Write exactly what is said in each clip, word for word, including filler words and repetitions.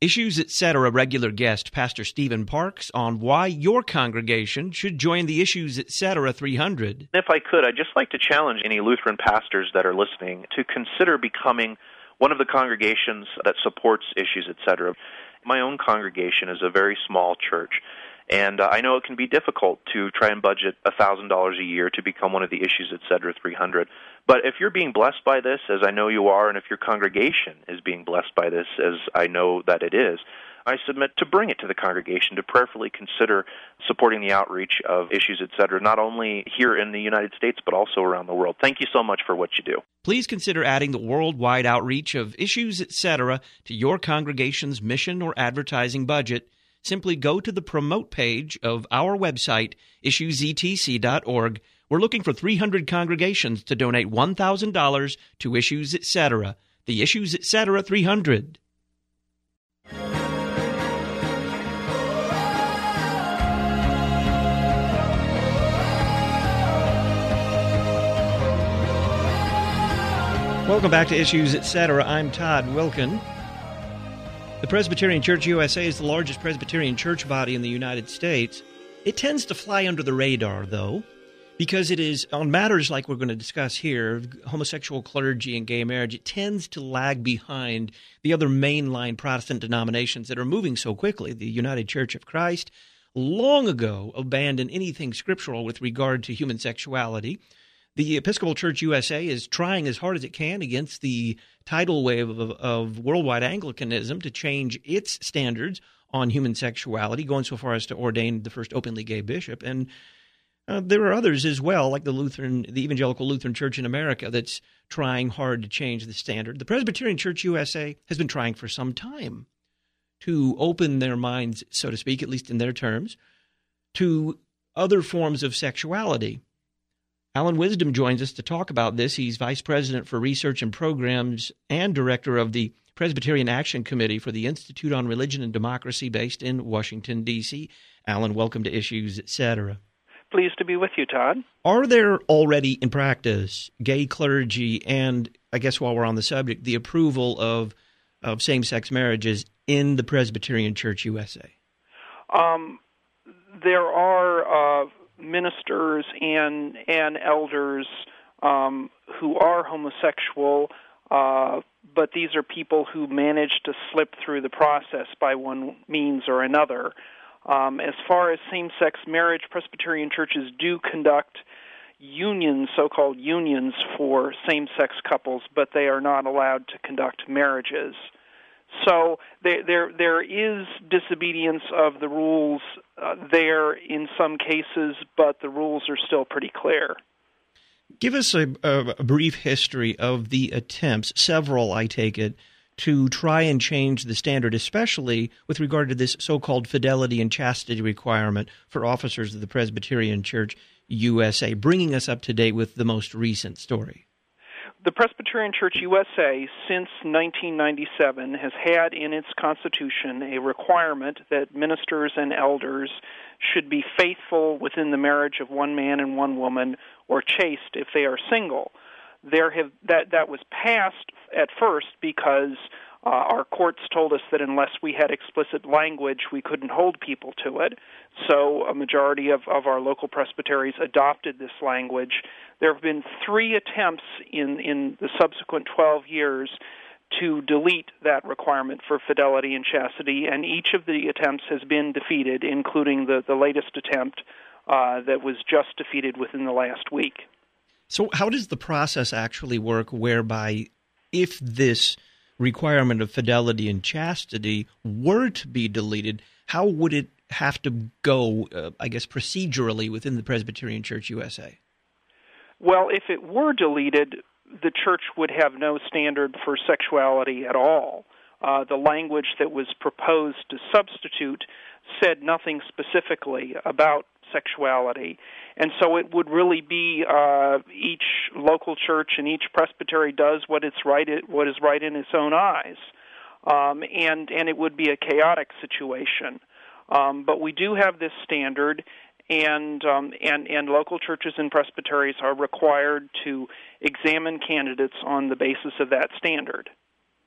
Issues Etc. regular guest Pastor Stephen Parks on why your congregation should join the Issues Etc. three hundred. If I could, I'd just like to challenge any Lutheran pastors that are listening to consider becoming one of the congregations that supports Issues Etc. My own congregation is a very small church, and uh, I know it can be difficult to try and budget one thousand dollars a year to become one of the Issues Etc. three hundred. But if you're being blessed by this, as I know you are, and if your congregation is being blessed by this, as I know that it is, I submit to bring it to the congregation to prayerfully consider supporting the outreach of Issues Etc., not only here in the United States, but also around the world. Thank you so much for what you do. Please consider adding the worldwide outreach of Issues Etc. to your congregation's mission or advertising budget. Simply go to the promote page of our website, issues e t c dot org. We're looking for three hundred congregations to donate one thousand dollars to Issues Etc., the Issues Etc. three hundred. Welcome back to Issues Etc. I'm Todd Wilkin. The Presbyterian Church U S A is the largest Presbyterian church body in the United States. It tends to fly under the radar, though, because it is, on matters like we're going to discuss here, homosexual clergy and gay marriage, it tends to lag behind the other mainline Protestant denominations that are moving so quickly. The United Church of Christ long ago abandoned anything scriptural with regard to human sexuality. The Episcopal Church U S A is trying as hard as it can against the tidal wave of, of worldwide Anglicanism to change its standards on human sexuality, going so far as to ordain the first openly gay bishop. And uh, there are others as well, like the Lutheran, the Evangelical Lutheran Church in America, that's trying hard to change the standard. The Presbyterian Church U S A has been trying for some time to open their minds, so to speak, at least in their terms, to other forms of sexuality. Alan Wisdom joins us to talk about this. He's Vice President for Research and Programs and Director of the Presbyterian Action Committee for the Institute on Religion and Democracy based in Washington, D C Alan, welcome to Issues Etc. Pleased to be with you, Todd. Are there already in practice gay clergy and, I guess while we're on the subject, the approval of, of same-sex marriages in the Presbyterian Church U S A? Um, there are... Uh, ministers and and elders um, who are homosexual, uh, but these are people who manage to slip through the process by one means or another. Um, as far as same-sex marriage, Presbyterian churches do conduct unions, so-called unions for same-sex couples, but they are not allowed to conduct marriages. So there, there, there is disobedience of the rules uh, there in some cases, but the rules are still pretty clear. Give us a, a brief history of the attempts, several, I take it, to try and change the standard, especially with regard to this so-called fidelity and chastity requirement for officers of the Presbyterian Church U S A, bringing us up to date with the most recent story. The Presbyterian Church U S A, since nineteen ninety-seven, has had in its constitution a requirement that ministers and elders should be faithful within the marriage of one man and one woman, or chaste if they are single. There have that that was passed at first because uh, our courts told us that unless we had explicit language, we couldn't hold people to it. So a majority of, of our local presbyteries adopted this language. There have been three attempts in, in the subsequent twelve years to delete that requirement for fidelity and chastity, and each of the attempts has been defeated, including the, the latest attempt uh, that was just defeated within the last week. So how does the process actually work whereby if this requirement of fidelity and chastity were to be deleted, how would it have to go, uh, I guess, procedurally within the Presbyterian Church U S A? Well, if it were deleted, the church would have no standard for sexuality at all. Uh, the language that was proposed to substitute said nothing specifically about sexuality. And so it would really be uh, each local church and each presbytery does what it's right, what is right in its own eyes. Um, and, and it would be a chaotic situation. Um, but we do have this standard, and, um, and and local churches and presbyteries are required to examine candidates on the basis of that standard.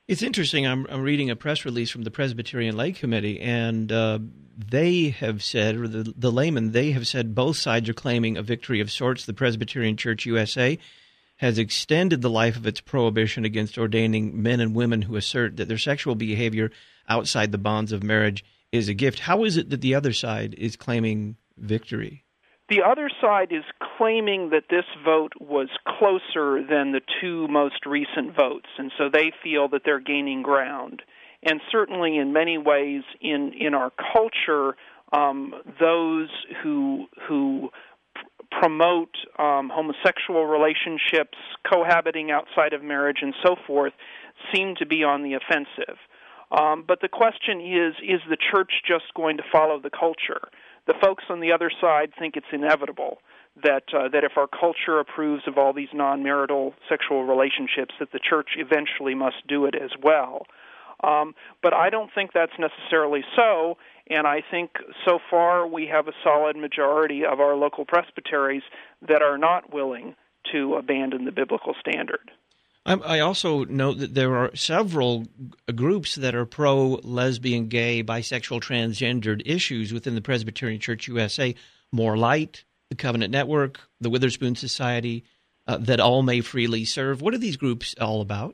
It's interesting. I'm, I'm reading a press release from the Presbyterian Lay Committee, and uh, they have said, or the, the laymen, they have said both sides are claiming a victory of sorts. The Presbyterian Church U S A has extended the life of its prohibition against ordaining men and women who assert that their sexual behavior outside the bonds of marriage is a gift. How is it that the other side is claiming victory? The other side is claiming that this vote was closer than the two most recent votes, and so they feel that they're gaining ground. And certainly in many ways in, in our culture, um, those who who promote um, homosexual relationships, cohabiting outside of marriage, and so forth, seem to be on the offensive. Um, but the question is, is the church just going to follow the culture? The folks on the other side think it's inevitable that uh, that if our culture approves of all these non-marital sexual relationships, that the church eventually must do it as well. Um, but I don't think that's necessarily so, and I think so far we have a solid majority of our local presbyteries that are not willing to abandon the biblical standard. I also note that there are several groups that are pro-lesbian, gay, bisexual, transgendered issues within the Presbyterian Church U S A. More Light, the Covenant Network, the Witherspoon Society, uh, That All May Freely Serve. What are these groups all about?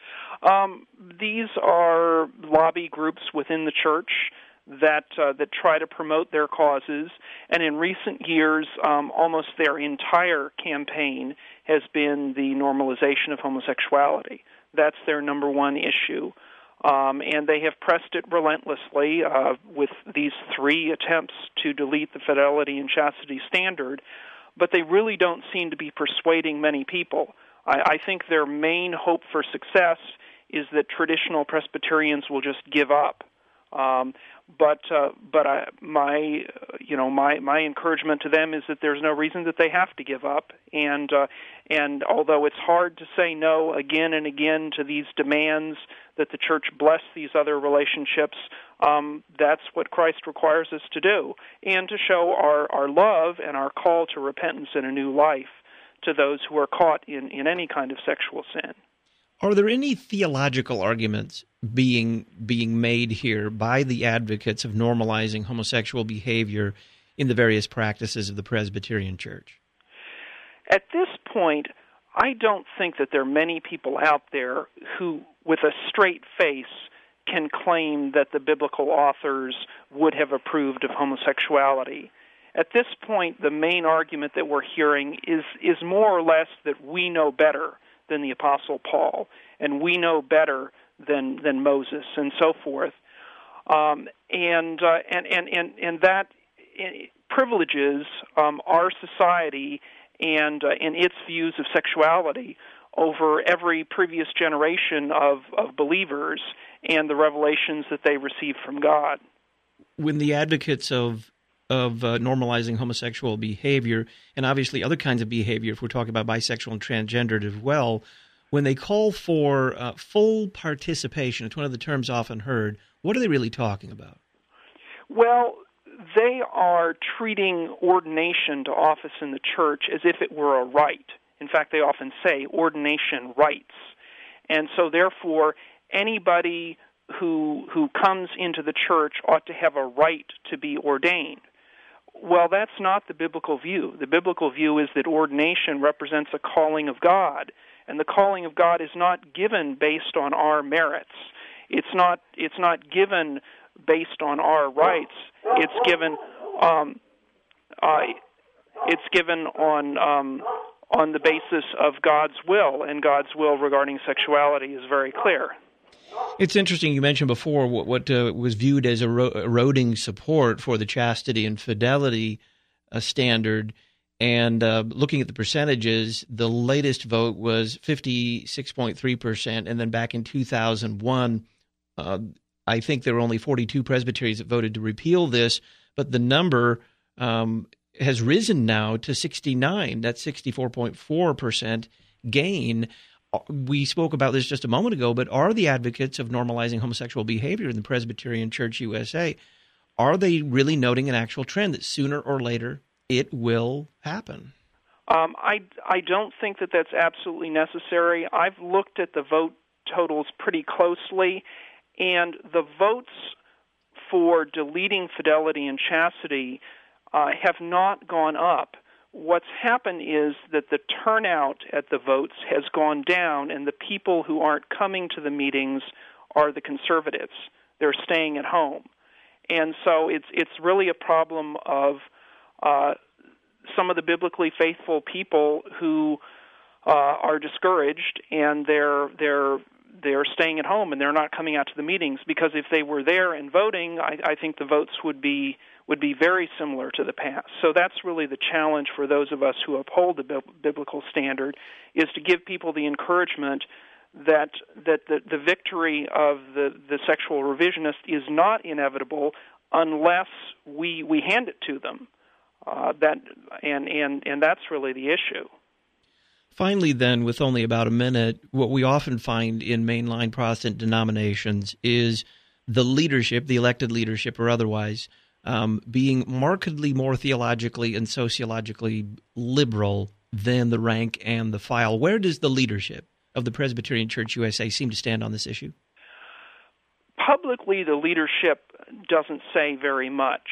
Um, these are lobby groups within the church that uh, that try to promote their causes, and in recent years, um, almost their entire campaign has been the normalization of homosexuality. That's their number one issue, um, and they have pressed it relentlessly uh, with these three attempts to delete the fidelity and chastity standard, but they really don't seem to be persuading many people. I, I think their main hope for success is that traditional Presbyterians will just give up. Um, but uh, but I, my you know my, my encouragement to them is that there's no reason that they have to give up. And uh, and although it's hard to say no again and again to these demands that the church bless these other relationships, um, that's what Christ requires us to do, and to show our, our love and our call to repentance and a new life to those who are caught in, in any kind of sexual sin. Are there any theological arguments being being made here by the advocates of normalizing homosexual behavior in the various practices of the Presbyterian Church? At this point, I don't think that there are many people out there who, with a straight face, can claim that the biblical authors would have approved of homosexuality. At this point, the main argument that we're hearing is, is more or less that we know better than the Apostle Paul, and we know better than than Moses, and so forth. Um, and, uh, and and and and that privileges um, our society and uh, and its views of sexuality over every previous generation of, of believers and the revelations that they received from God. When the advocates of of uh, normalizing homosexual behavior, and obviously other kinds of behavior, if we're talking about bisexual and transgendered as well, when they call for uh, full participation, it's one of the terms often heard, what are they really talking about? Well, they are treating ordination to office in the church as if it were a right. In fact, they often say ordination rights. And so therefore, anybody who who comes into the church ought to have a right to be ordained. Well, that's not the biblical view. The biblical view is that ordination represents a calling of God, and the calling of God is not given based on our merits. It's not it's not given based on our rights. It's given um, uh, it's given on um, on the basis of God's will, and God's will regarding sexuality is very clear. It's interesting you mentioned before what, what uh, was viewed as ero- eroding support for the chastity and fidelity uh, standard, and uh, looking at the percentages, the latest vote was fifty-six point three percent, and then back in two thousand one, uh, I think there were only forty-two presbyteries that voted to repeal this, but the number um, has risen now to sixty-nine. That's sixty-four point four percent gain. We spoke about this just a moment ago, but are the advocates of normalizing homosexual behavior in the Presbyterian Church U S A, are they really noting an actual trend that sooner or later it will happen? Um, I, I don't think that that's absolutely necessary. I've looked at the vote totals pretty closely, and the votes for deleting fidelity and chastity uh, have not gone up. What's happened is that the turnout at the votes has gone down, and the people who aren't coming to the meetings are the conservatives. They're staying at home. And so it's it's really a problem of uh, some of the biblically faithful people who uh, are discouraged, and they're they're they're staying at home and they're not coming out to the meetings, because if they were there and voting, I, I think the votes would be would be very similar to the past. So that's really the challenge for those of us who uphold the bi- biblical standard, is to give people the encouragement that that the, the victory of the, the sexual revisionist is not inevitable unless we we hand it to them. Uh, that and, and and that's really the issue. Finally, then, with only about a minute, what we often find in mainline Protestant denominations is the leadership, the elected leadership or otherwise, um, being markedly more theologically and sociologically liberal than the rank and the file. Where does the leadership of the Presbyterian Church U S A seem to stand on this issue? Publicly, the leadership doesn't say very much,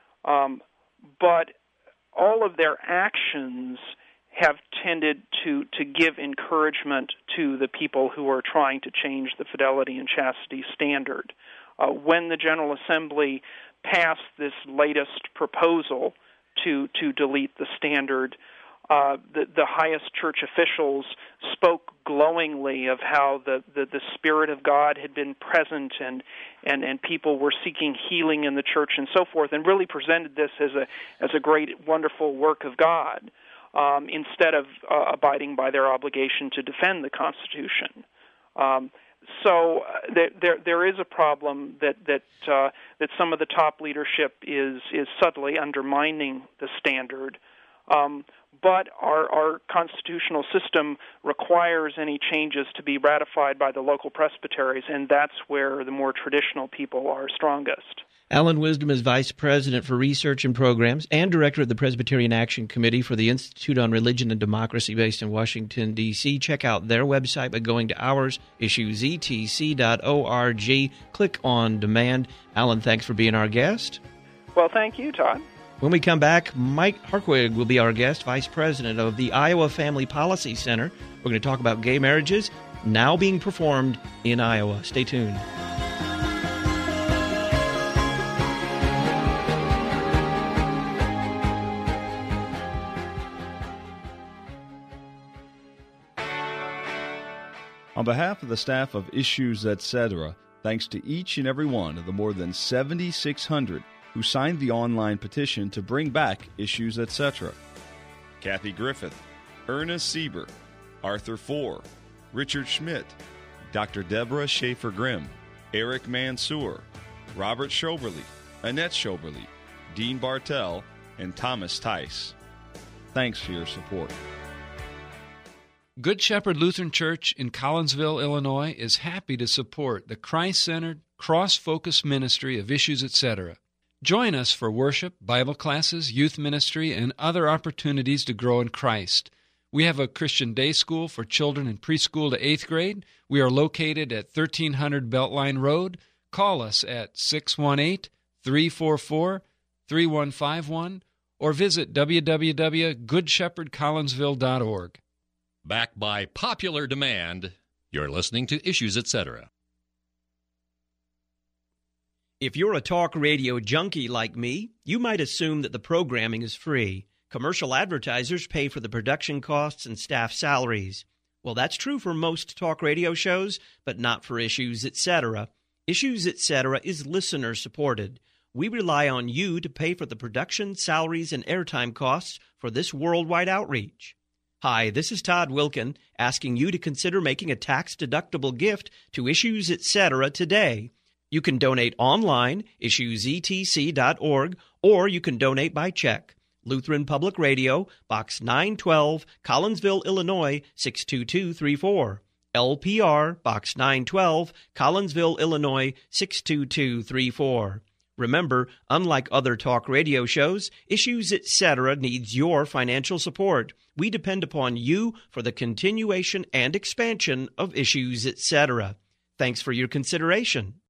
um, but all of their actions have tended to, to give encouragement to the people who are trying to change the fidelity and chastity standard. Uh, when the General Assembly passed this latest proposal to, to delete the standard, Uh, the, the highest church officials spoke glowingly of how the, the, the Spirit of God had been present, and, and, and people were seeking healing in the church and so forth, and really presented this as a as a great, wonderful work of God, um, instead of uh, abiding by their obligation to defend the Constitution. Um, so uh, there, there there is a problem that that uh, that some of the top leadership is is subtly undermining the standard. Um, But our, our constitutional system requires any changes to be ratified by the local presbyteries, and that's where the more traditional people are strongest. Alan Wisdom is Vice President for Research and Programs and Director of the Presbyterian Action Committee for the Institute on Religion and Democracy based in Washington, D C Check out their website by going to ours, issues e t c dot org. Click on Demand. Alan, thanks for being our guest. Well, thank you, Todd. When we come back, Mike Hartwig will be our guest, Vice President of the Iowa Family Policy Center. We're going to talk about gay marriages now being performed in Iowa. Stay tuned. On behalf of the staff of Issues, et cetera, thanks to each and every one of the more than seventy-six hundred who signed the online petition to bring back Issues, et cetera. Kathy Griffith, Ernest Sieber, Arthur Fohr, Richard Schmidt, Doctor Deborah Schaefer-Grimm, Eric Mansour, Robert Schoberly, Annette Schoberly, Dean Bartell, and Thomas Tice. Thanks for your support. Good Shepherd Lutheran Church in Collinsville, Illinois is happy to support the Christ-centered, cross-focused ministry of Issues, et cetera. Join us for worship, Bible classes, youth ministry, and other opportunities to grow in Christ. We have a Christian day school for children in preschool to eighth grade. We are located at thirteen hundred Beltline Road. Call us at six one eight, three four four, three one five one or visit w w w dot good shepherd collinsville dot org. Backed by popular demand, you're listening to Issues, et cetera. If you're a talk radio junkie like me, you might assume that the programming is free. Commercial advertisers pay for the production costs and staff salaries. Well, that's true for most talk radio shows, but not for Issues, et cetera. Issues, et cetera is listener-supported. We rely on you to pay for the production, salaries, and airtime costs for this worldwide outreach. Hi, this is Todd Wilkin, asking you to consider making a tax-deductible gift to Issues, et cetera today. You can donate online, issues e t c dot org, or you can donate by check. Lutheran Public Radio, Box nine twelve, Collinsville, Illinois, six two two three four. L P R, Box nine twelve, Collinsville, Illinois, six two two three four. Remember, unlike other talk radio shows, Issues Etc. needs your financial support. We depend upon you for the continuation and expansion of Issues Etc. Thanks for your consideration.